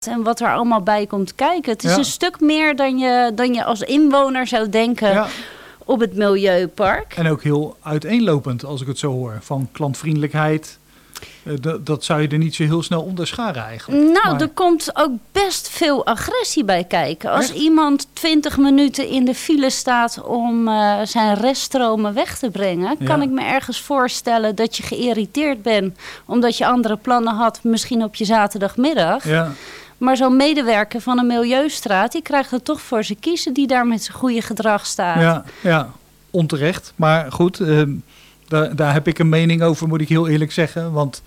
En wat er allemaal bij komt kijken. Het is een stuk meer dan je als inwoner zou denken op het Milieupark. En ook heel uiteenlopend als ik het zo hoor. Van klantvriendelijkheid. Dat zou je er niet zo heel snel onderscharen eigenlijk. Er komt ook best veel agressie bij kijken. Als iemand 20 minuten in de file staat om zijn reststromen weg te brengen... kan ik me ergens voorstellen dat je geïrriteerd bent... omdat je andere plannen had, misschien op je zaterdagmiddag. Ja. Maar zo'n medewerker van een milieustraat... die krijgt het toch voor zijn kiezen die daar met zijn goede gedrag staat. Ja, onterecht. Maar goed... Daar heb ik een mening over, moet ik heel eerlijk zeggen. Want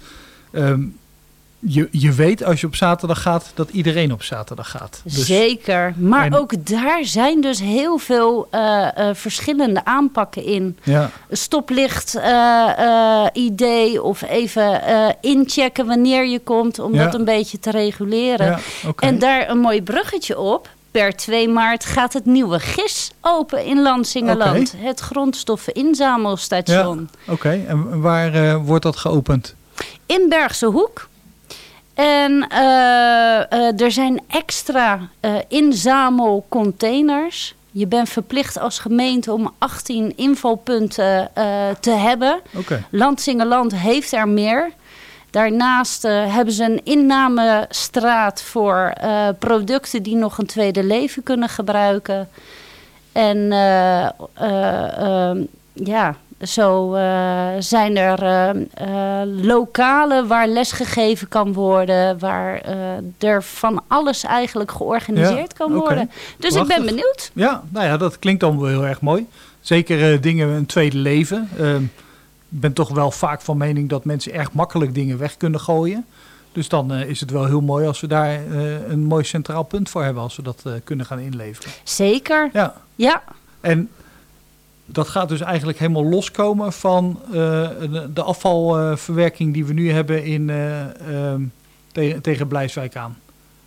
je weet als je op zaterdag gaat, dat iedereen op zaterdag gaat. Dus, zeker, maar ook daar zijn dus heel veel verschillende aanpakken in. Ja. Stoplicht idee of even inchecken wanneer je komt, om dat een beetje te reguleren. Ja, okay. En daar een mooi bruggetje op. Per 2 maart gaat het nieuwe GIS open in Lansingerland. Okay. Het grondstoffeninzamelstation. Ja, Oké. En waar wordt dat geopend? In Bergse Hoek. En er zijn extra inzamelcontainers. Je bent verplicht als gemeente om 18 invalpunten te hebben. Okay. Lansingerland heeft er meer. Daarnaast hebben ze een innamestraat voor producten die nog een tweede leven kunnen gebruiken. En zo zijn er lokalen waar lesgegeven kan worden, waar er van alles eigenlijk georganiseerd kan worden. Dus prachtig. Ik ben benieuwd. Ja, nou ja, dat klinkt dan wel heel erg mooi. Zeker dingen een tweede leven. Ik ben toch wel vaak van mening dat mensen erg makkelijk dingen weg kunnen gooien. Dus dan is het wel heel mooi als we daar een mooi centraal punt voor hebben. Als we dat kunnen gaan inleveren. Zeker. Ja. En dat gaat dus eigenlijk helemaal loskomen van de afvalverwerking die we nu hebben tegen Blijswijk aan.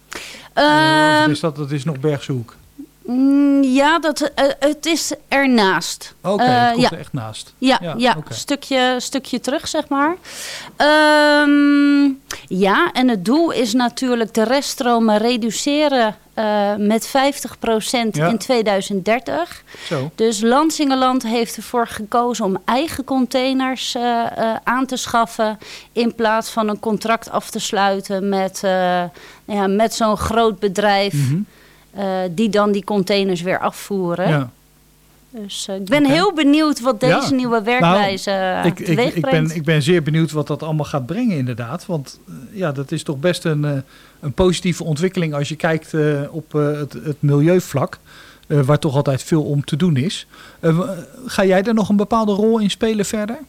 Dat is nog Bergse Hoek. Ja, het is ernaast. Oké, het komt er echt naast. Ja, stukje terug, zeg maar. En het doel is natuurlijk de reststromen reduceren met 50% in 2030. Zo. Dus Lansingerland heeft ervoor gekozen om eigen containers aan te schaffen, in plaats van een contract af te sluiten met zo'n groot bedrijf. Mm-hmm. Die dan die containers weer afvoeren. Ja. Dus ik ben heel benieuwd wat deze nieuwe werkwijze teweeg brengt. Ik ben zeer benieuwd wat dat allemaal gaat brengen inderdaad. Want dat is toch best een positieve ontwikkeling als je kijkt op het milieuvlak. Waar toch altijd veel om te doen is. Ga jij daar nog een bepaalde rol in spelen verder?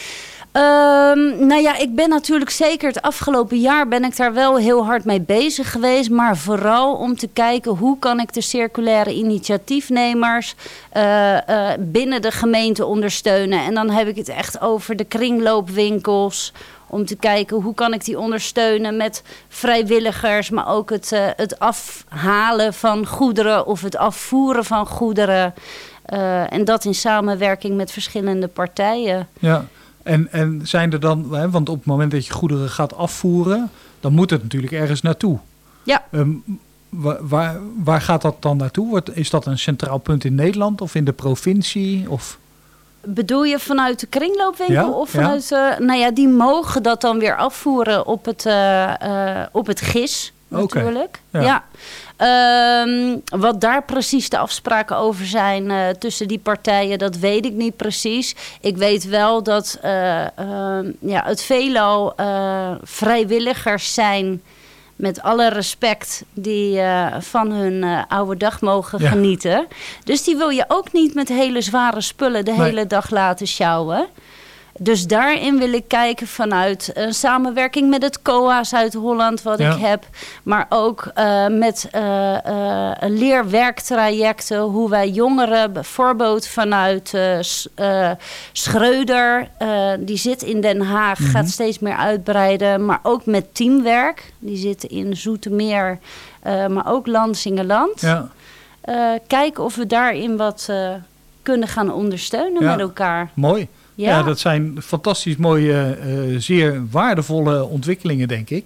Ik ben natuurlijk zeker het afgelopen jaar ben ik daar wel heel hard mee bezig geweest. Maar vooral om te kijken hoe kan ik de circulaire initiatiefnemers binnen de gemeente ondersteunen. En dan heb ik het echt over de kringloopwinkels. Om te kijken hoe kan ik die ondersteunen met vrijwilligers. Maar ook het afhalen van goederen of het afvoeren van goederen. En dat in samenwerking met verschillende partijen. Ja. En zijn er dan, want op het moment dat je goederen gaat afvoeren, dan moet het natuurlijk ergens naartoe. Ja. Waar gaat dat dan naartoe? Is dat een centraal punt in Nederland of in de provincie? Of? Bedoel je vanuit de kringloopwinkel of vanuit... die mogen dat dan weer afvoeren op het GIS natuurlijk. Okay. Ja. Wat daar precies de afspraken over zijn tussen die partijen, dat weet ik niet precies. Ik weet wel dat het veelal vrijwilligers zijn, met alle respect, die van hun oude dag mogen genieten. Dus die wil je ook niet met hele zware spullen de hele dag laten sjouwen. Dus daarin wil ik kijken vanuit een samenwerking met het COA Zuid-Holland wat ik heb. Maar ook met leerwerktrajecten. Hoe wij jongeren bijvoorbeeld vanuit Schreuder. Die zit in Den Haag. Mm-hmm. Gaat steeds meer uitbreiden. Maar ook met teamwerk. Die zitten in Zoetermeer. Maar ook Lansingerland. Ja. Kijken of we daarin wat kunnen gaan ondersteunen met elkaar. Mooi. Ja, dat zijn fantastisch mooie, zeer waardevolle ontwikkelingen, denk ik.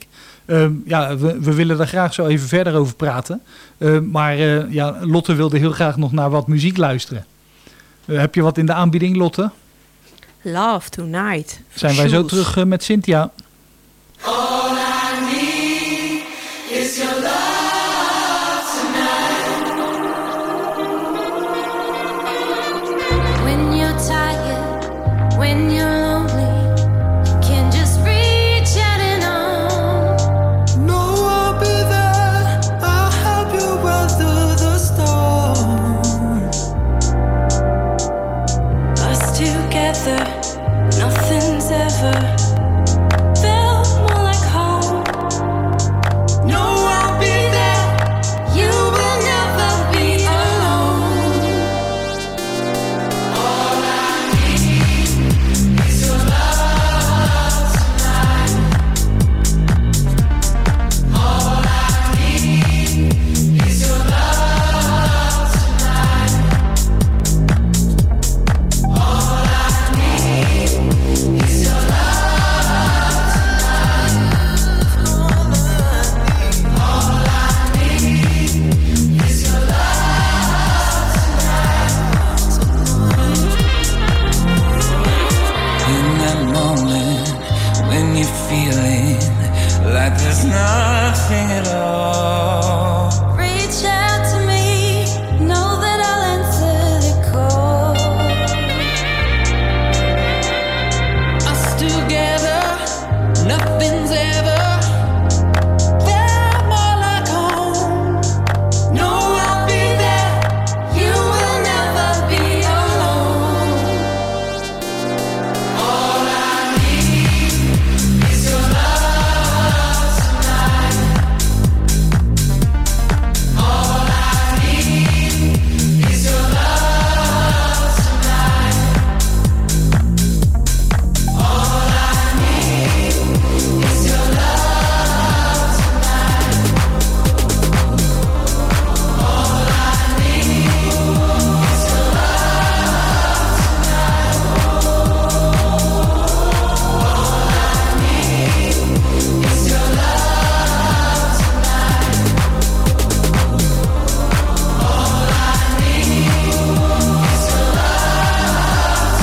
We willen daar graag zo even verder over praten. Maar Lotte wilde heel graag nog naar wat muziek luisteren. Heb je wat in de aanbieding, Lotte? Love Tonight. Zijn wij zo terug met Cynthia. All I need is your love tonight. When you're tired, when you're lonely, can just reach out and on. No, I'll be there. I'll help you weather the storm. Us together, nothing's ever nothing at all. Reach out to me, know that I'll answer the call. Us together, nothing's ever there more like home. No, I'll be there. You will never be alone. All I need is your love tonight. All I need is your love tonight. All I need is your love tonight. All I need is your love tonight. All I need is your love tonight. All I need is your love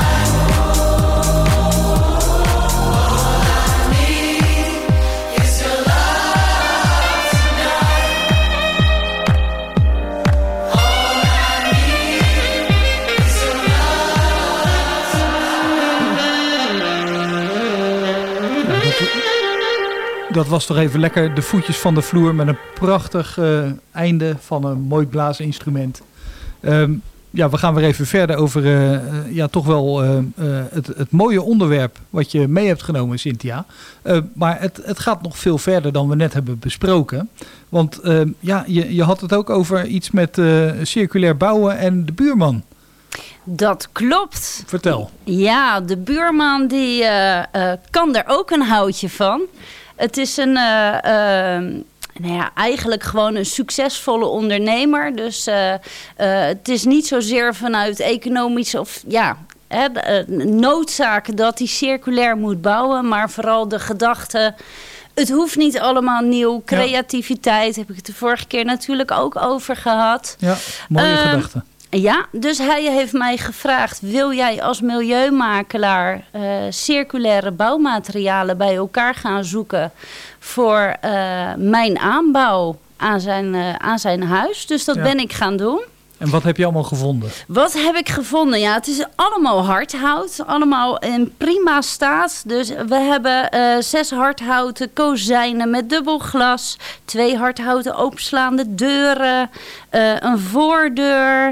Dat was toch even lekker de voetjes van de vloer met een prachtig einde van een mooi blaasinstrument. We gaan weer even verder over toch wel het mooie onderwerp wat je mee hebt genomen, Cynthia. Maar het gaat nog veel verder dan we net hebben besproken. Want je had het ook over iets met circulair bouwen en de buurman. Dat klopt. Vertel. Ja, de buurman die kan er ook een houtje van. Het is eigenlijk gewoon een succesvolle ondernemer. Dus het is niet zozeer vanuit economische noodzaak dat hij circulair moet bouwen. Maar vooral de gedachte, het hoeft niet allemaal nieuw. Creativiteit, heb ik het de vorige keer natuurlijk ook over gehad. Ja, mooie gedachte. Ja, dus hij heeft mij gevraagd, wil jij als milieumakelaar circulaire bouwmaterialen bij elkaar gaan zoeken voor mijn aanbouw aan zijn huis? Dus dat ben ik gaan doen. En wat heb je allemaal gevonden? Wat heb ik gevonden? Ja, het is allemaal hardhout. Allemaal in prima staat. Dus we hebben 6 hardhouten kozijnen met dubbel glas. 2 hardhouten openslaande deuren. Een voordeur.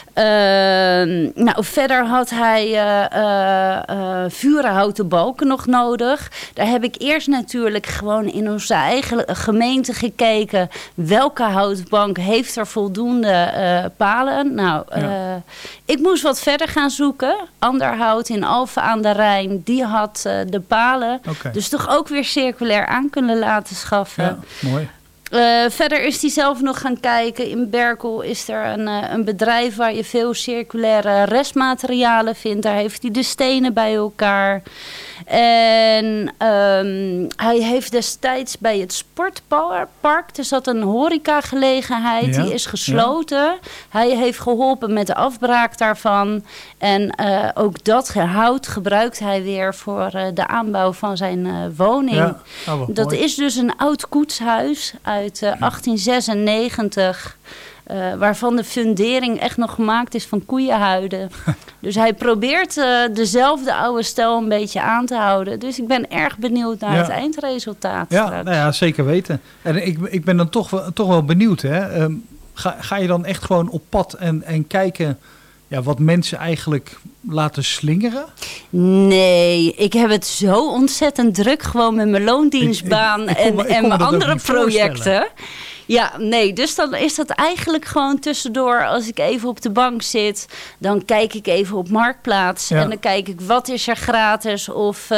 Verder had hij vurenhouten balken nog nodig. Daar heb ik eerst natuurlijk gewoon in onze eigen gemeente gekeken. Welke houtbank heeft er voldoende palen? Ik moest wat verder gaan zoeken. Anderhout in Alphen aan de Rijn, die had de palen. Okay. Dus toch ook weer circulair aan kunnen laten schaffen. Ja, mooi. Verder is hij zelf nog gaan kijken. In Berkel is er een bedrijf waar je veel circulaire restmaterialen vindt. Daar heeft hij de stenen bij elkaar. En hij heeft destijds bij het sportpark, er zat een horecagelegenheid, die is gesloten. Ja. Hij heeft geholpen met de afbraak daarvan. En ook dat hout gebruikt hij weer voor de aanbouw van zijn woning. Ja. Dat is dus een oud koetshuis uit 1896... waarvan de fundering echt nog gemaakt is van koeienhuiden. Dus hij probeert dezelfde oude stijl een beetje aan te houden. Dus ik ben erg benieuwd naar het eindresultaat. Ja, nou ja, zeker weten. En ik ben dan toch wel benieuwd. Hè? Ga je dan echt gewoon op pad en kijken wat mensen eigenlijk laten slingeren? Nee, ik heb het zo ontzettend druk gewoon met mijn loondienstbaan en mijn andere projecten. Ja, nee, dus dan is dat eigenlijk gewoon tussendoor. Als ik even op de bank zit, dan kijk ik even op Marktplaats. Ja. En dan kijk ik, wat is er gratis? Of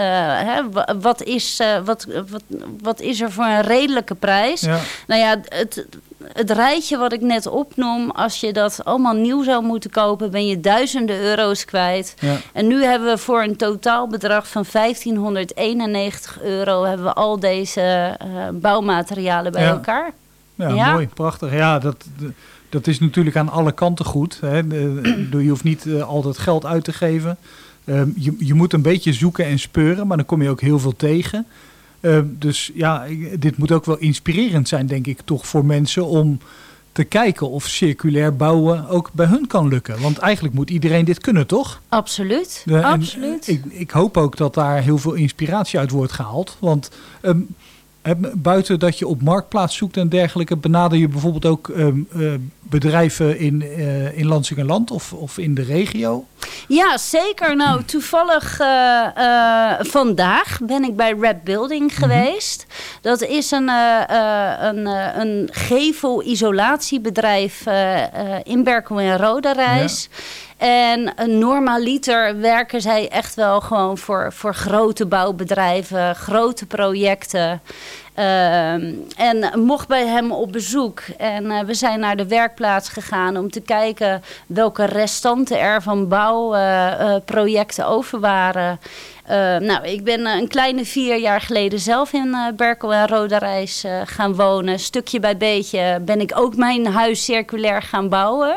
wat is er voor een redelijke prijs? Ja. Nou ja, het rijtje wat ik net opnoem, als je dat allemaal nieuw zou moeten kopen, ben je duizenden euro's kwijt. Ja. En nu hebben we voor een totaalbedrag van €1591 hebben we al deze bouwmaterialen bij elkaar. Ja, mooi, prachtig. Ja, dat is natuurlijk aan alle kanten goed. Hè. Je hoeft niet altijd geld uit te geven. Je moet een beetje zoeken en speuren, maar dan kom je ook heel veel tegen. Dus ja, dit moet ook wel inspirerend zijn, denk ik, toch voor mensen om te kijken of circulair bouwen ook bij hun kan lukken. Want eigenlijk moet iedereen dit kunnen, toch? Absoluut, absoluut. Ik hoop ook dat daar heel veel inspiratie uit wordt gehaald. Want buiten dat je op Marktplaats zoekt en dergelijke, benader je bijvoorbeeld ook bedrijven in Lansingerland of in de regio? Ja, zeker. Nou, toevallig vandaag ben ik bij Red Building geweest. Dat is een gevel-isolatiebedrijf in Berkel en Roderijs. Ja. En normaliter werken zij echt wel gewoon voor grote bouwbedrijven, grote projecten. En mocht bij hem op bezoek. En we zijn naar de werkplaats gegaan om te kijken welke restanten er van bouwprojecten over waren. Ik ben een kleine 4 jaar geleden zelf in Berkel en Roderijs gaan wonen. Stukje bij beetje ben ik ook mijn huis circulair gaan bouwen.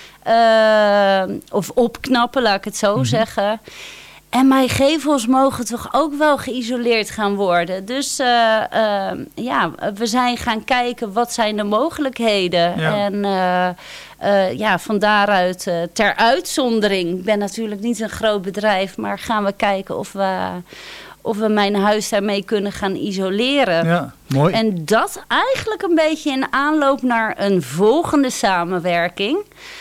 Of opknappen, laat ik het zo zeggen. En mijn gevels mogen toch ook wel geïsoleerd gaan worden. Dus we zijn gaan kijken wat zijn de mogelijkheden. Ja. En van daaruit ter uitzondering. Ik ben natuurlijk niet een groot bedrijf, maar gaan we kijken of we mijn huis daarmee kunnen gaan isoleren. Ja, mooi. En dat eigenlijk een beetje in aanloop naar een volgende samenwerking.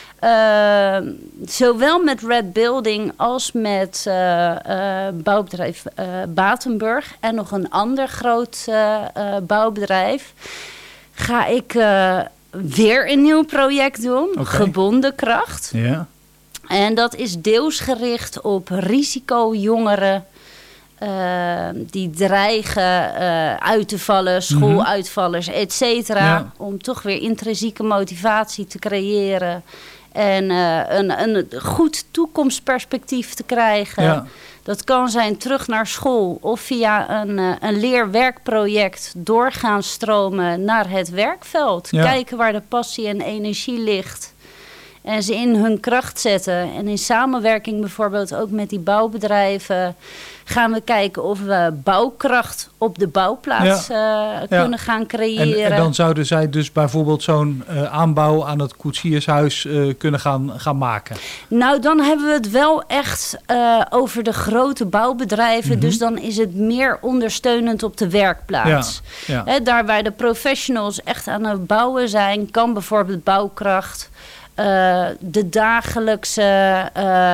Zowel met Red Building als met bouwbedrijf Batenburg en nog een ander groot bouwbedrijf ga ik weer een nieuw project doen, Gebonden Kracht. Ja. En dat is deels gericht op risicojongeren die dreigen uit te vallen, schooluitvallers, et cetera. Ja. Om toch weer intrinsieke motivatie te creëren. En een goed toekomstperspectief te krijgen. Ja. Dat kan zijn terug naar school of via een leerwerkproject doorgaan stromen naar het werkveld. Ja. Kijken waar de passie en energie ligt. En ze in hun kracht zetten. En in samenwerking bijvoorbeeld ook met die bouwbedrijven gaan we kijken of we bouwkracht op de bouwplaats kunnen gaan creëren. En dan zouden zij dus bijvoorbeeld zo'n aanbouw aan het koetsiershuis kunnen gaan maken? Nou, dan hebben we het wel echt over de grote bouwbedrijven. Dus dan is het meer ondersteunend op de werkplaats. Ja. Ja. Daar waar de professionals echt aan het bouwen zijn, kan bijvoorbeeld bouwkracht de dagelijkse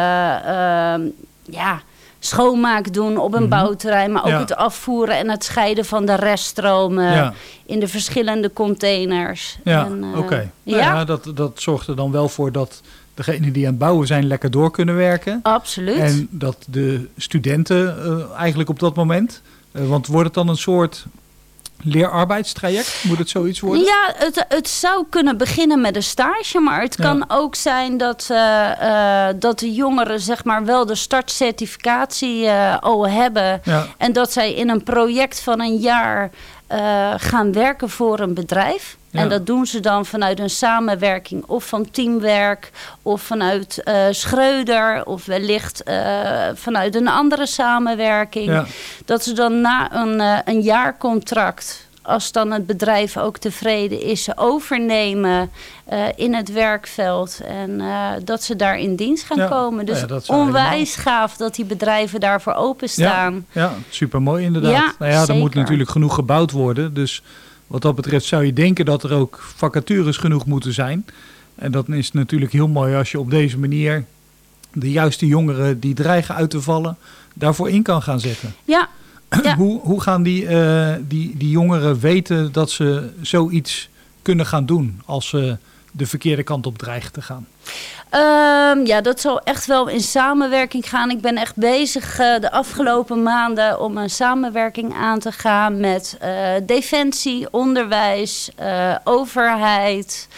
schoonmaak doen op een bouwterrein, maar ook het afvoeren en het scheiden van de reststromen in de verschillende containers. Ja, oké. Ja, dat zorgt er dan wel voor dat degenen die aan het bouwen zijn lekker door kunnen werken. Absoluut. En dat de studenten eigenlijk op dat moment, want wordt het dan een soort leerarbeidstraject? Moet het zoiets worden? Ja, het zou kunnen beginnen met een stage. Maar het kan ook zijn dat de jongeren zeg maar wel de startcertificatie al hebben. Ja. En dat zij in een project van een jaar gaan werken voor een bedrijf. Ja. En dat doen ze dan vanuit een samenwerking of van Teamwerk of vanuit Schreuder of wellicht vanuit een andere samenwerking. Ja. Dat ze dan na een jaarcontract, als dan het bedrijf ook tevreden is, ze overnemen in het werkveld. En dat ze daar in dienst gaan komen. Dus onwijs gaaf dat die bedrijven daarvoor openstaan. Ja, supermooi inderdaad. Ja, er moet natuurlijk genoeg gebouwd worden. Dus wat dat betreft zou je denken dat er ook vacatures genoeg moeten zijn. En dat is natuurlijk heel mooi als je op deze manier de juiste jongeren die dreigen uit te vallen daarvoor in kan gaan zetten. Ja. Ja. Hoe gaan die jongeren weten dat ze zoiets kunnen gaan doen als ze de verkeerde kant op dreigen te gaan? Dat zal echt wel in samenwerking gaan. Ik ben echt bezig de afgelopen maanden om een samenwerking aan te gaan met defensie, onderwijs, overheid.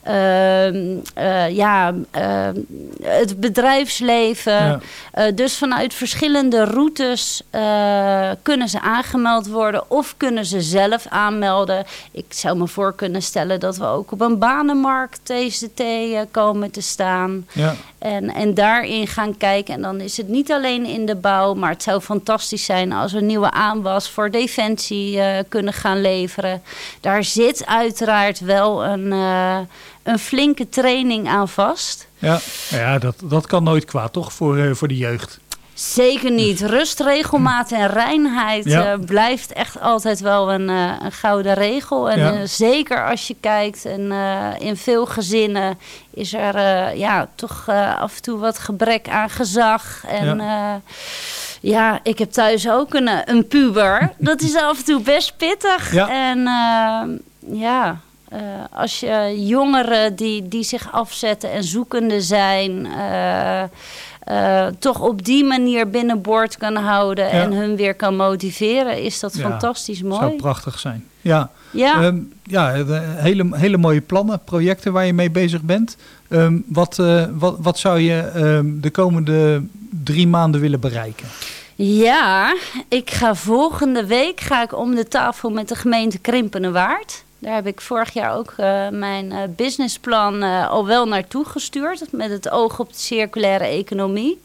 Het bedrijfsleven. Ja. Dus vanuit verschillende routes kunnen ze aangemeld worden of kunnen ze zelf aanmelden. Ik zou me voor kunnen stellen dat we ook op een banenmarkt TCT komen te staan. Ja. En daarin gaan kijken. En dan is het niet alleen in de bouw, maar het zou fantastisch zijn als we nieuwe aanwas voor defensie kunnen gaan leveren. Daar zit uiteraard wel een flinke training aan vast. Ja, dat kan nooit kwaad, toch? Voor de jeugd. Zeker niet. Rust, regelmaat en reinheid blijft echt altijd wel een gouden regel. En zeker als je kijkt en in veel gezinnen is er toch af en toe wat gebrek aan gezag. En ik heb thuis ook een puber. Dat is af en toe best pittig. Ja. En als je jongeren die zich afzetten en zoekende zijn, toch op die manier binnenboord kan houden en hun weer kan motiveren, is dat fantastisch mooi. Zou prachtig zijn. Hele mooie plannen, projecten waar je mee bezig bent. Wat zou je de komende 3 maanden willen bereiken? Ja, volgende week ga ik om de tafel met de gemeente Krimpenerwaard. Daar heb ik vorig jaar ook mijn businessplan al wel naartoe gestuurd. Met het oog op de circulaire economie.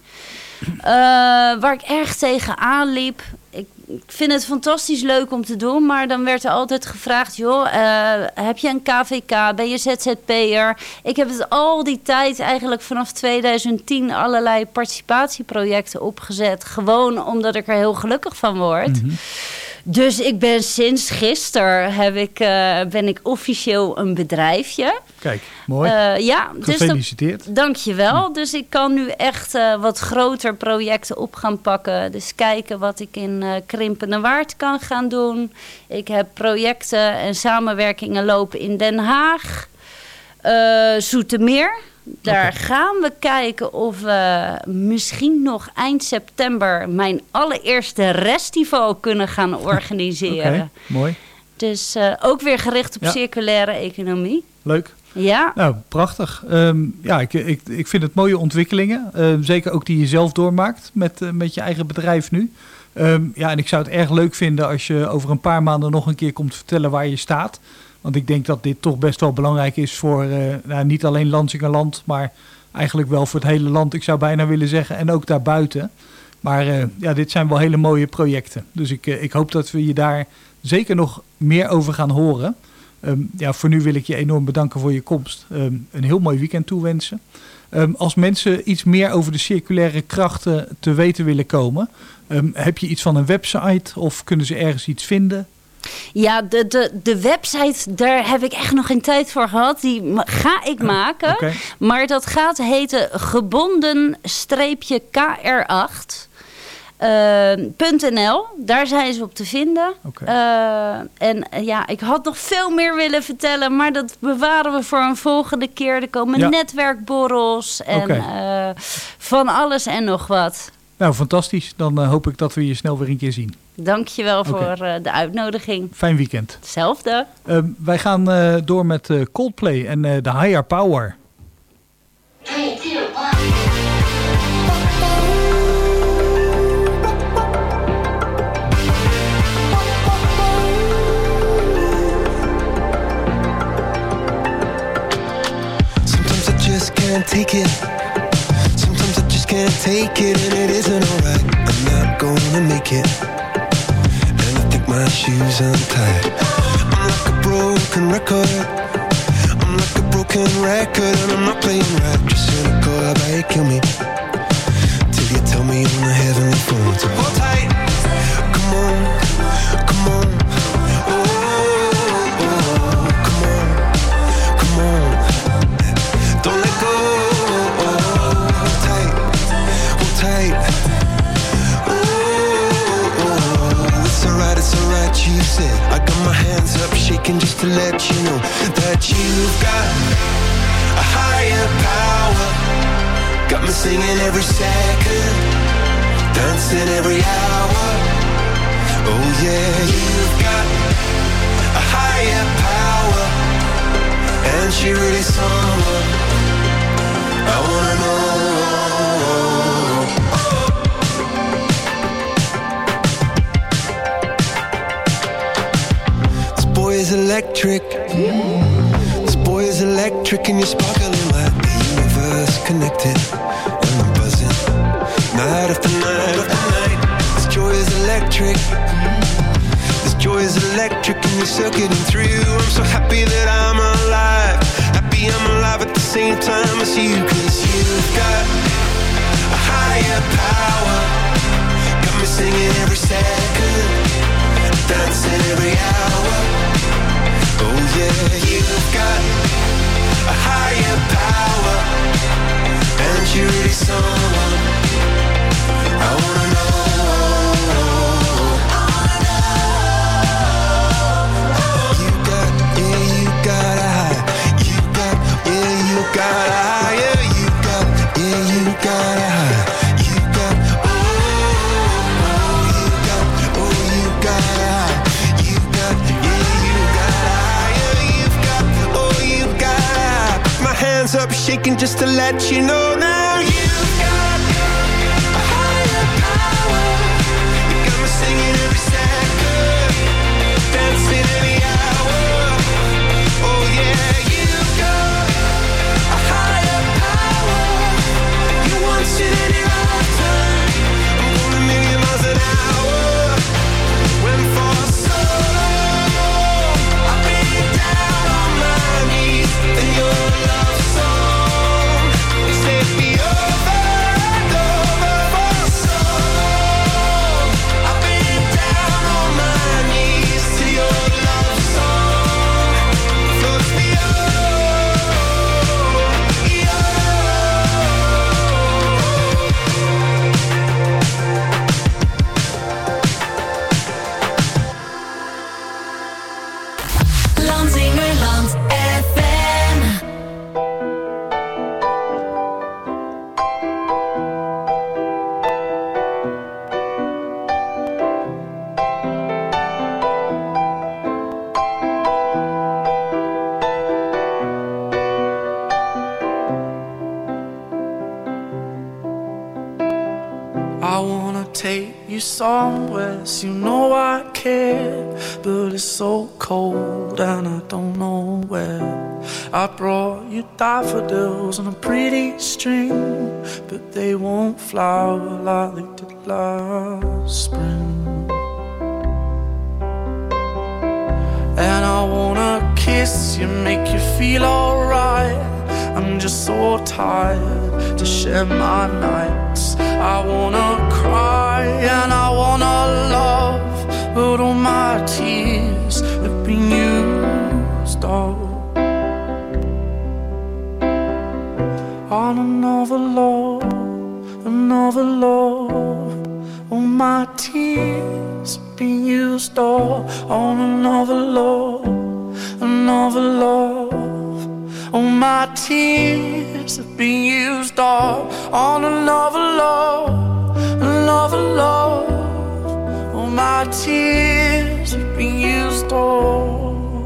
Waar ik erg tegenaan liep. Ik vind het fantastisch leuk om te doen. Maar dan werd er altijd gevraagd. Joh, heb je een KVK? Ben je ZZP'er? Ik heb het al die tijd eigenlijk vanaf 2010 allerlei participatieprojecten opgezet. Gewoon omdat ik er heel gelukkig van word. Mm-hmm. Dus ik ben sinds gisteren ben ik officieel een bedrijfje. Kijk, mooi. Gefeliciteerd. Dus dank je wel. Dus ik kan nu echt wat groter projecten op gaan pakken. Dus kijken wat ik in Krimpenerwaard kan gaan doen. Ik heb projecten en samenwerkingen lopen in Den Haag. Zoetermeer. Daar gaan we kijken of we misschien nog eind september mijn allereerste restival kunnen gaan organiseren. Okay, mooi. Dus ook weer gericht op circulaire economie. Leuk. Ja. Nou, prachtig. Ik vind het mooie ontwikkelingen. Zeker ook die je zelf doormaakt met je eigen bedrijf nu. En ik zou het erg leuk vinden als je over een paar maanden nog een keer komt vertellen waar je staat. Want ik denk dat dit toch best wel belangrijk is voor niet alleen Lansingerland, maar eigenlijk wel voor het hele land. Ik zou bijna willen zeggen, en ook daarbuiten. Maar dit zijn wel hele mooie projecten. Dus ik hoop dat we je daar zeker nog meer over gaan horen. Voor nu wil ik je enorm bedanken voor je komst. Een heel mooi weekend toewensen. Als mensen iets meer over de circulaire krachten te weten willen komen, heb je iets van een website of kunnen ze ergens iets vinden? Ja, de website, daar heb ik echt nog geen tijd voor gehad. Die ga ik maken. Okay. Maar dat gaat heten gebonden-kr8.nl. Daar zijn ze op te vinden. Okay. Ik had nog veel meer willen vertellen, maar dat bewaren we voor een volgende keer. Er komen netwerkborrels en van alles en nog wat. Nou, fantastisch. Dan hoop ik dat we je snel weer een keer zien. Dankjewel voor de uitnodiging. Fijn weekend. Hetzelfde. Wij gaan door met Coldplay en de Higher Power. 3, 2, 1. Sometimes I just can't take it. Sometimes I just can't take it, and it isn't alright. I'm not gonna make it, and I think my shoes untied. I'm like a broken record. I'm like a broken record, and I'm not playing right. Just cynical, how about you kill me till you tell me on the heavenly phone to hold tight. Come on, come on. You said I got my hands up shaking just to let you know that you've got a higher power. Got me singing every second, dancing every hour. Oh yeah, you've got a higher power, and she really someone I wanna know. Is electric. This boy is electric, and you're sparkling like the universe connected. And I'm buzzing night after night after night. This joy is electric. This joy is electric, and you're circuiting through. I'm so happy that I'm alive. Happy I'm alive at the same time as you. 'Cause you've got a higher power. Got me singing every second, dancing every hour. Oh yeah, you've got a higher power, and you're really someone I wanna know. You got, yeah, you got a high. You got, yeah, you got a higher. You got, yeah, you got a high. You got, oh, you got, oh, you got a high. You got, yeah, you got a hands up shaking just to let you know now you've got a higher power. You got me singing every second, dancing every hour. Oh yeah, you've got a higher power. You want it in your lifetime. I'm going a million miles an hour. When for so long I've been down on my knees in your love song. Set me over and over for so long. I've been down on my knees to your love song. Floats me Landsingerland FM. I wanna take you somewhere, so you know I care, but it's so cold and I don't know where. I brought you daffodils on a pretty string, but they won't flower like they did last spring. And I wanna kiss you, make you feel alright. I'm just so tired to share my nights. I wanna cry and I wanna love, but all my tears have been used up on another love, another love. All my tears have been used up on another love, another love. All my tears have been used up on another love, another love. All my tears have been used all.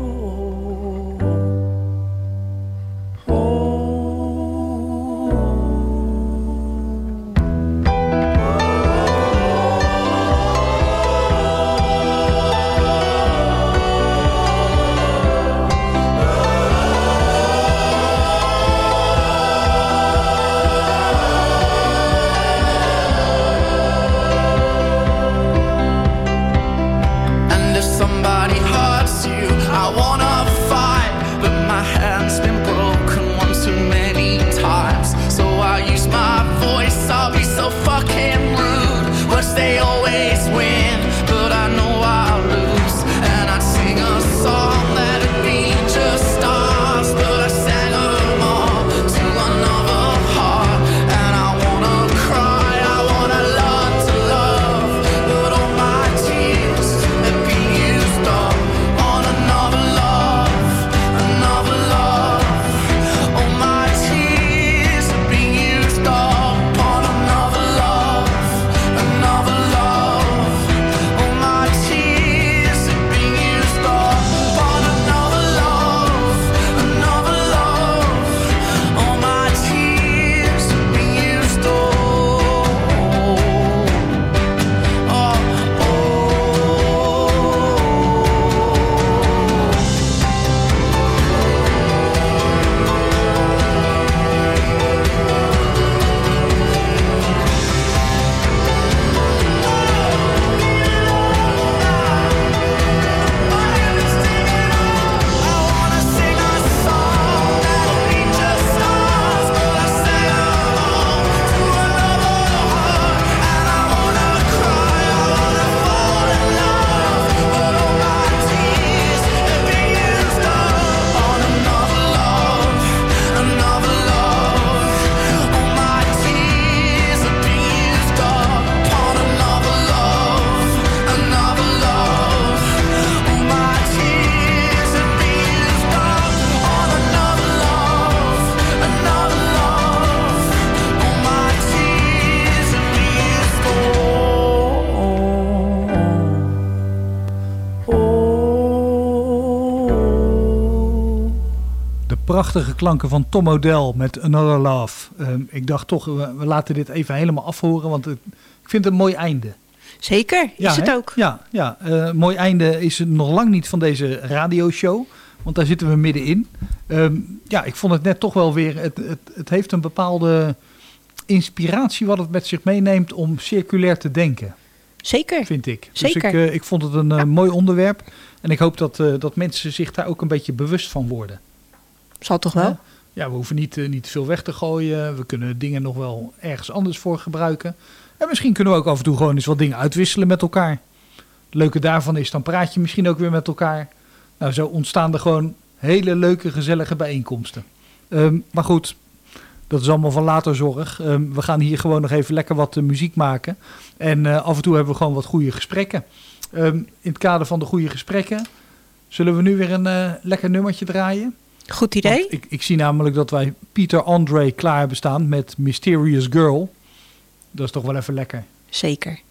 Prachtige klanken van Tom Odell met Another Love. Ik dacht toch, we laten dit even helemaal afhoren, want ik vind het een mooi einde. Zeker, is het ook. Ja, mooi einde is het nog lang niet van deze radioshow, want daar zitten we middenin. Ik vond het net toch wel weer, het heeft een bepaalde inspiratie wat het met zich meeneemt om circulair te denken. Zeker. Vind ik. Zeker. Dus ik vond het een mooi onderwerp en ik hoop dat mensen zich daar ook een beetje bewust van worden. Zal toch wel? Ja, we hoeven niet veel weg te gooien. We kunnen dingen nog wel ergens anders voor gebruiken. En misschien kunnen we ook af en toe gewoon eens wat dingen uitwisselen met elkaar. Het leuke daarvan is, dan praat je misschien ook weer met elkaar. Nou, zo ontstaan er gewoon hele leuke, gezellige bijeenkomsten. Maar goed, dat is allemaal van later zorg. We gaan hier gewoon nog even lekker wat muziek maken. En af en toe hebben we gewoon wat goede gesprekken. In het kader van de goede gesprekken zullen we nu weer een lekker nummertje draaien. Goed idee. Ik zie namelijk dat wij Pieter Andre klaar hebben staan met Mysterious Girl. Dat is toch wel even lekker. Zeker.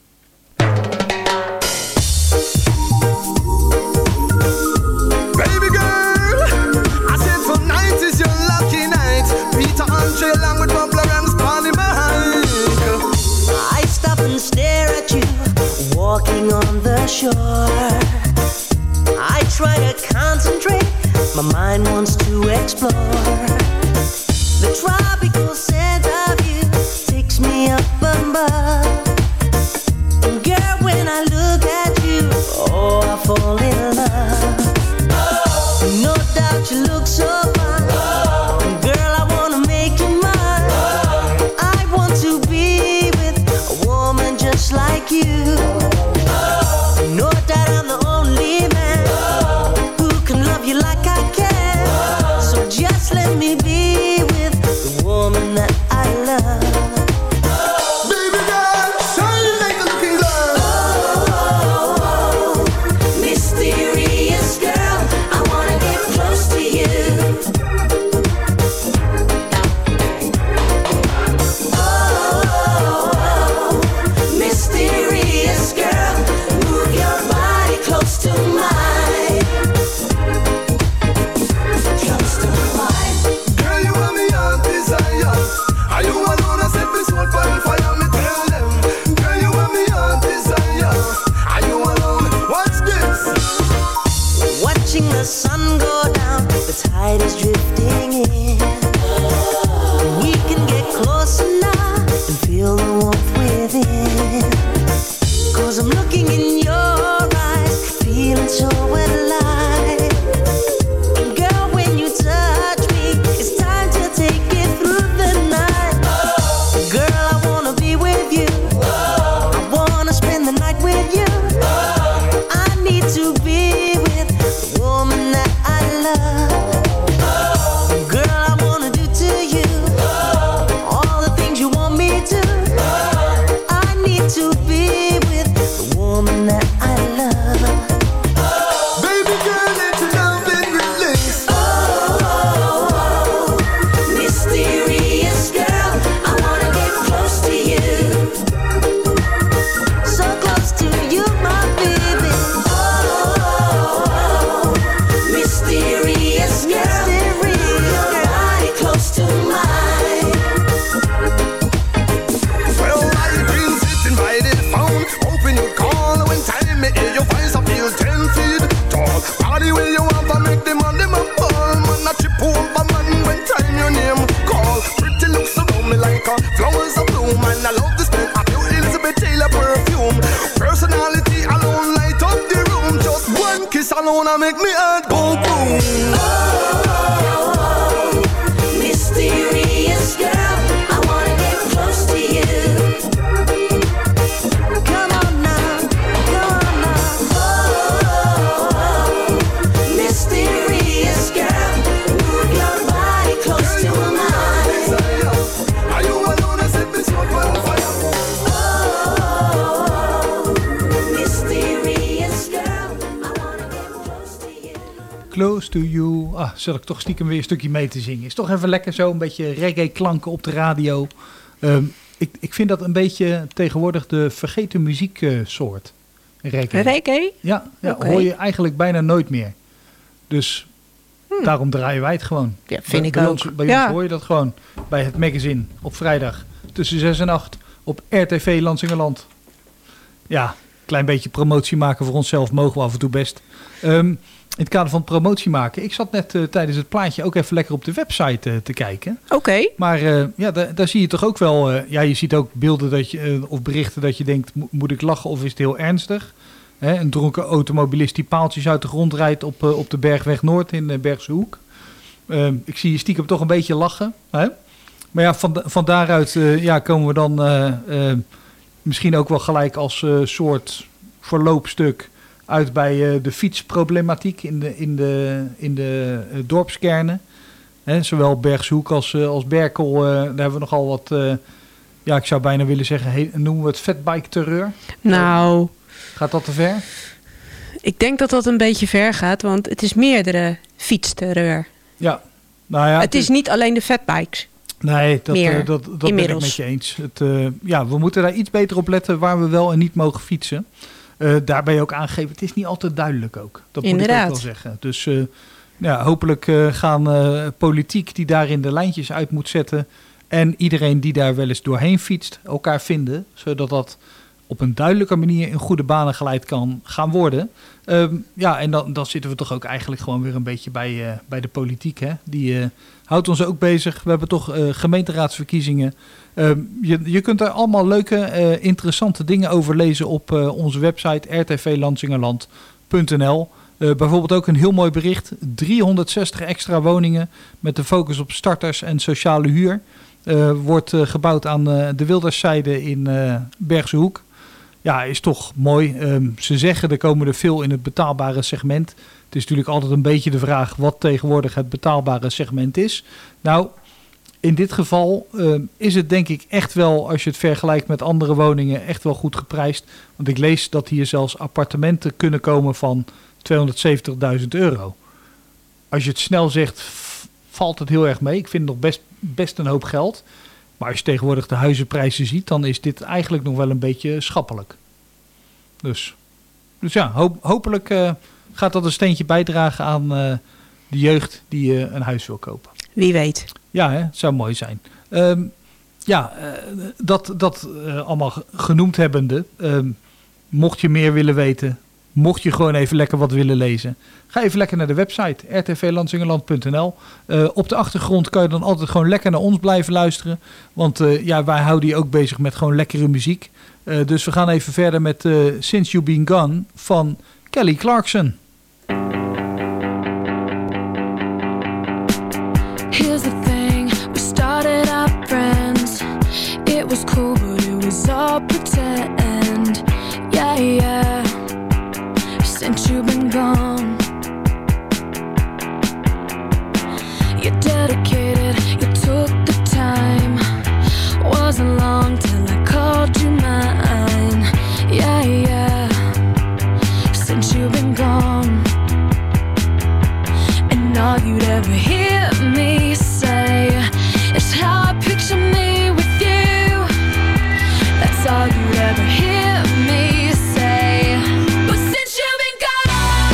Baby girl, I said for night is your lucky night. Pieter Andre along with Bubbler and Spawny Mike. I stop and stare at you, walking on the shore. I try to concentrate, my mind wants to explore. The tropical scent of you takes me up above. And girl, when I look at you, oh, I fall in love. No doubt you look so fine. Girl, I wanna make you mine. I want to be with a woman just like you. No doubt I'm the only man who can love you like I can. So just drifting in. We can get closer now and feel the warmth within. 'Cause I'm looking in your eyes, feeling so alive. And girl, when you touch me, it's time to take it through the night. Girl, I wanna be with you. I wanna spend the night with you. I need to be with the woman that I love. Girl, I wanna do to you all the things you want me to. I need to be with the woman that I love. Baby girl, let your love and release. Oh, mysterious girl, I wanna get close to you. So close to you, my baby. Oh, mysterious girl, your body close to mine. Well, I've been sitting by the phone, hoping you'd call. When time me hear your voice, I feel 10 feet tall. Body where you want to make them on them a fall. Man, I chip over man when time your name call. Pretty looks around me like a flowers of bloom. And I love the smell of your Elizabeth Taylor perfume. Personality alone light up the room. Just one kiss alone, I make me heart go boom. Oh, mysterious girl, I wanna get close to you. Come on now, come on now. Oh, mysterious girl, move your body close to mine. Are you alone? I said this one on fire. Oh, mysterious girl, I wanna get close to you. Close to you. Ah, zal ik toch stiekem weer een stukje mee te zingen. Is toch even lekker zo, een beetje reggae klanken op de radio. Ik vind dat een beetje tegenwoordig de vergeten muzieksoort. Reggae. Reggae? Ja, Oké. hoor je eigenlijk bijna nooit meer. Dus daarom draaien wij het gewoon. Ja, vind ik bij ook. Ons, bij Ja. ons hoor je dat gewoon bij het magazine op vrijdag tussen 6 en 8 op RTV Lansingerland. Ja, klein beetje promotie maken voor onszelf mogen we af en toe best. In het kader van promotie maken. Ik zat net tijdens het plaatje ook even lekker op de website te kijken. Oké. Maar ja, daar zie je toch ook wel... ja, je ziet ook beelden dat je, of berichten dat je denkt... moet ik lachen of is het heel ernstig? Hè, een dronken automobilist die paaltjes uit de grond rijdt op de Bergweg Noord in Bergse Hoek. Ik zie je stiekem toch een beetje lachen. Hè? Maar ja, van daaruit ja, komen we dan misschien ook wel gelijk als soort verloopstuk... uit bij de fietsproblematiek in de dorpskernen. Hè, zowel Bergshoek als Berkel, daar hebben we nogal wat... ja, ik zou bijna willen zeggen, noemen we het fatbike-terreur. Nou, Gaat dat te ver? ik denk dat dat een beetje ver gaat, want het is meerdere fietsterreur. Ja. Nou ja, Het is niet alleen de fatbikes. Nee, meer dat ben ik inmiddels. met je eens. Ja, we moeten daar iets beter op letten waar we wel en niet mogen fietsen. Daarbij ook aangegeven, het is niet altijd duidelijk ook. Dat Inderdaad. moet ik ook wel zeggen. Dus ja, hopelijk gaan politiek die daarin de lijntjes uit moet zetten... en iedereen die daar wel eens doorheen fietst, elkaar vinden... zodat dat op een duidelijke manier in goede banen geleid kan gaan worden. Ja, en dan zitten we toch ook eigenlijk gewoon weer een beetje bij de politiek. Hè? Die houdt ons ook bezig. We hebben toch gemeenteraadsverkiezingen... Je kunt daar allemaal leuke, interessante dingen over lezen op onze website rtvlansingerland.nl. Bijvoorbeeld ook een heel mooi bericht. 360 extra woningen met de focus op starters en sociale huur. Wordt gebouwd aan de Wilderszijde in Bergse Hoek. Ja, is toch mooi. Ze zeggen er komen er veel in het betaalbare segment. Het is natuurlijk altijd een beetje de vraag wat tegenwoordig het betaalbare segment is. Nou... In dit geval is het denk ik echt wel, als je het vergelijkt met andere woningen, echt wel goed geprijsd. Want ik lees dat hier zelfs appartementen kunnen komen van €270.000. Als je het snel zegt, valt het heel erg mee. Ik vind het nog best een hoop geld. Maar als je tegenwoordig de huizenprijzen ziet, dan is dit eigenlijk nog wel een beetje schappelijk. Dus ja, hopelijk gaat dat een steentje bijdragen aan de jeugd die een huis wil kopen. Wie weet. Ja, hè? Het zou mooi zijn. Dat allemaal genoemd hebbende. Mocht je meer willen weten, Mocht je gewoon even lekker wat willen lezen. Ga even lekker naar de website rtvlandsingerland.nl. Op de achtergrond kan je dan altijd gewoon lekker naar ons blijven luisteren. Want wij houden je ook bezig met gewoon lekkere muziek. Dus we gaan even verder met Since You've Been Gone van Kelly Clarkson. Here's the thing, we started out friends. It was cool, but it was all pretend. Yeah, yeah. Since you've been gone, you're dedicated, you took the time. Wasn't long till I called you mine. Yeah, yeah. Since you've been gone, and all you'd ever hear me say is how I picture me with you. That's all you'd ever hear me say. But since you've been gone,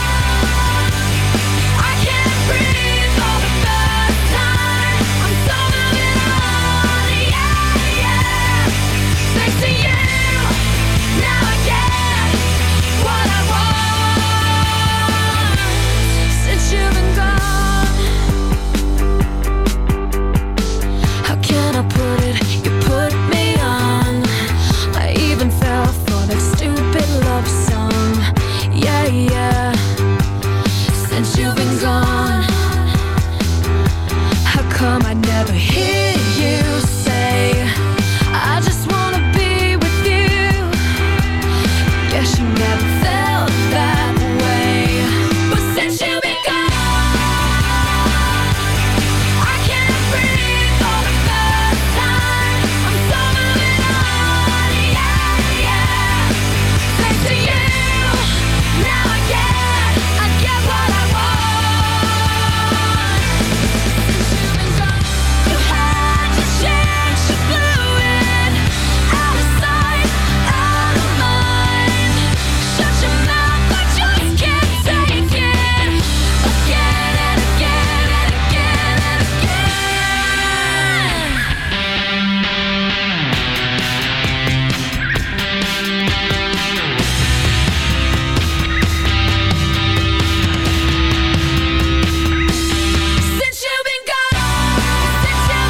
I can't breathe for the first time. I'm so moving on, yeah, yeah. Thanks to you, now I get what I want. Since you've been gone, how can I put it? You put me on. I even fell for that stupid love song. Yeah, yeah. Since you've been gone, how come I never hear you say I just wanna be with you? Guess you never felt that way. But since you've been gone, I can't breathe for the first time. I'm so moving on, yeah, yeah. Thanks to you, now I get what I want. Since you've been gone, you had your chance, you blew it. Out of sight, out of mind. Shut your mouth, I just can't take it. Again and again and again and again. Since you've been gone,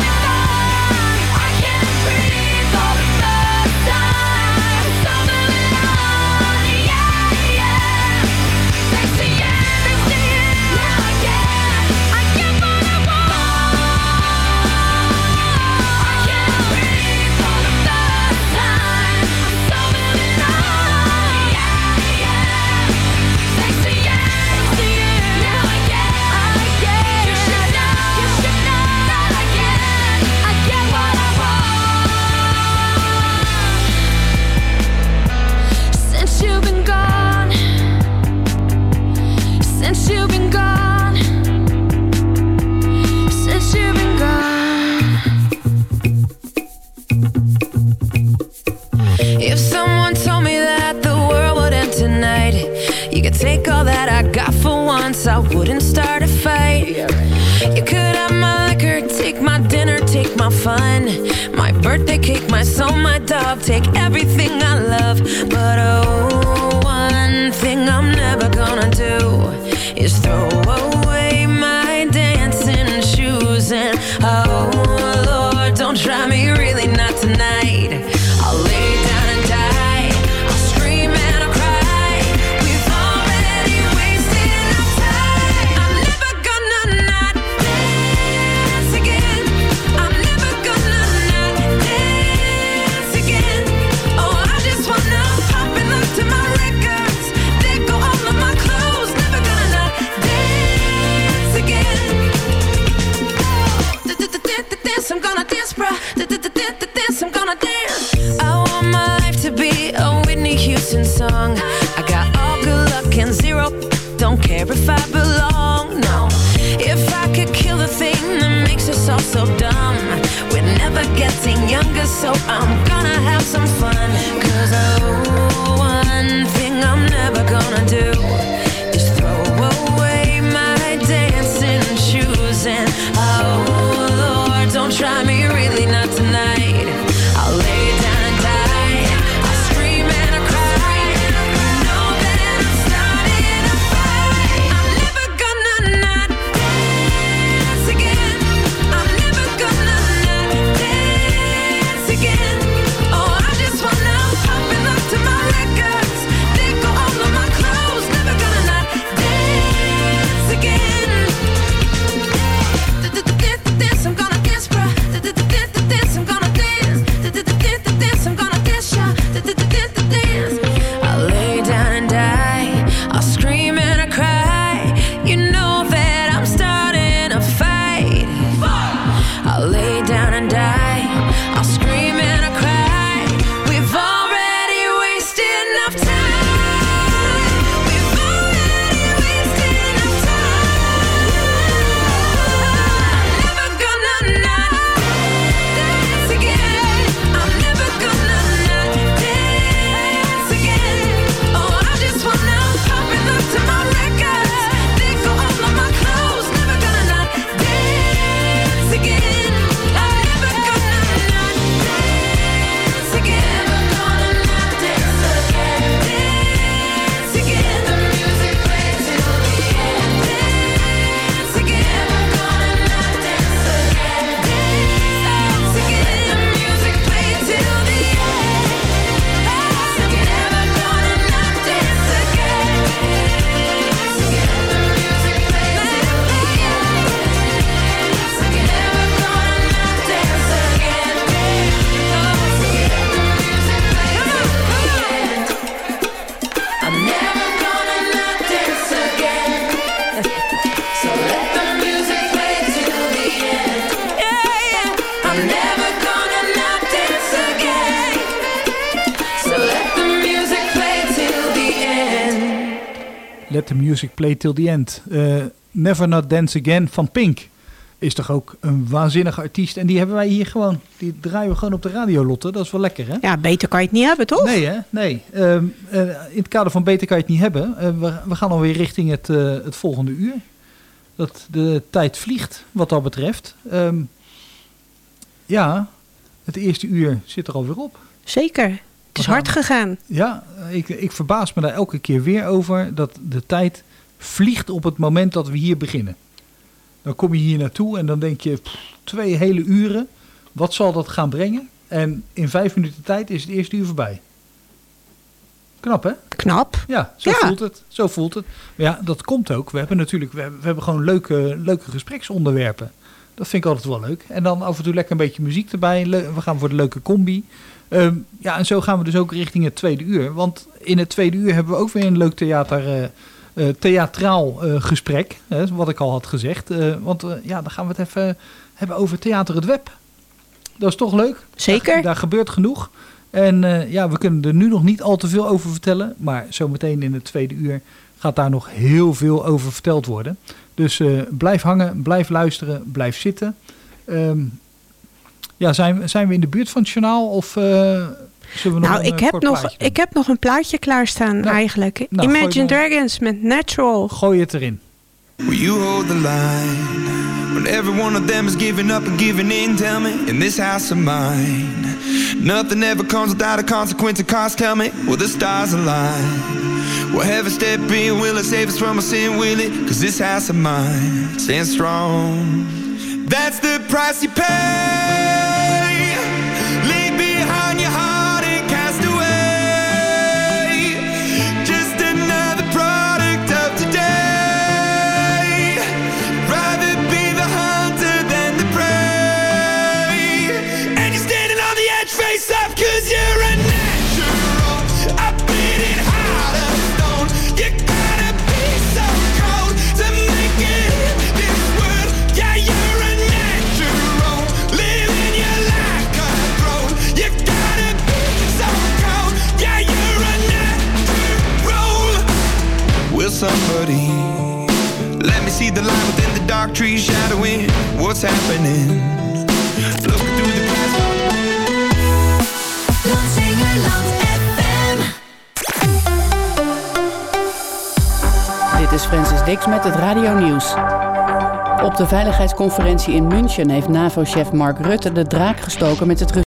I can't breathe for the first time. So moving on, yeah, yeah. Thanks to you, now I get what I want. I can't breathe for the first time. So moving on, yeah, yeah. Thanks to you, now I get. You should know that I get what I want. Since you've been gone, since you've been gone, since you've been gone. If someone told me that the world would end tonight, you could take all that I got for once, I wouldn't start a fight. You could have my liquor, take my dinner, take my fun, my birthday cake, my soul, my dog, take everything I love. But oh, one thing I'm never gonna do is throw away my dancing shoes. And oh Lord, don't try me, really not tonight. I'll lay down and die, I'll scream and I'll cry. We've already wasted our time. I'm never gonna not dance again. I'm never gonna not dance again. Oh, I just wanna pop and look to my records. They go all of my clothes. Never gonna not dance again. Let the Music Play Till the End. Never Not Dance Again van Pink is toch ook een waanzinnige artiest. En die hebben wij hier gewoon. Die draaien we gewoon op de radio, Lotte. Dat is wel lekker, hè? Ja, beter kan je het niet hebben, toch? Nee, hè? Nee. In het kader van beter kan je het niet hebben. We gaan alweer richting het volgende uur. Dat de tijd vliegt, wat dat betreft. Het eerste uur zit er alweer op. Zeker. Het is hard gegaan. Ja, ik verbaas me daar elke keer weer over dat de tijd vliegt op het moment dat we hier beginnen. Dan kom je hier naartoe en dan denk je 2 hele uren. Wat zal dat gaan brengen? En in 5 minuten tijd is het eerste uur voorbij. Knap, hè? Knap. Ja, zo voelt het. Maar ja, dat komt ook. We hebben gewoon leuke gespreksonderwerpen. Dat vind ik altijd wel leuk. En dan af en toe lekker een beetje muziek erbij. We gaan voor de leuke combi. En zo gaan we dus ook richting het tweede uur. Want in het tweede uur hebben we ook weer een leuk theatraal gesprek. Wat ik al had gezegd. Dan gaan we het even hebben over Theater het Web. Dat is toch leuk? Zeker. Daar gebeurt genoeg. En we kunnen er nu nog niet al te veel over vertellen. Maar zometeen in het tweede uur gaat daar nog heel veel over verteld worden. Dus blijf hangen, blijf luisteren, blijf zitten. Zijn we in de buurt van het journaal? Of zullen we nog ik heb nog een plaatje klaarstaan eigenlijk. Imagine Dragons met Natural. Gooi het erin. Will you hold the line when every one of them is giving up and giving in? Tell me, in this house of mine, nothing ever comes without a consequence of cost. Tell me, will the stars align? Will heaven step in? Will it save us from our sin? Will it? 'Cause this house of mine stands strong. That's the price you pay. Leave behind your heart and cast away. Just another product of today. Rather be the hunter than the prey. And you're standing on the edge, face up, 'cause you're a natural. I beat it hard of stone. You gotta be so cold to make it in this world. Yeah, you're a natural. Living your life cutthroat. You gotta be so cold. Yeah, you're a natural. Will somebody let me see the light within the dark trees shadowing what's happening? Looking through the past. Landsingerland FM. Dit is Francis Dix met het Radio Nieuws. Op de veiligheidsconferentie in München heeft NAVO-chef Mark Rutte de draak gestoken met het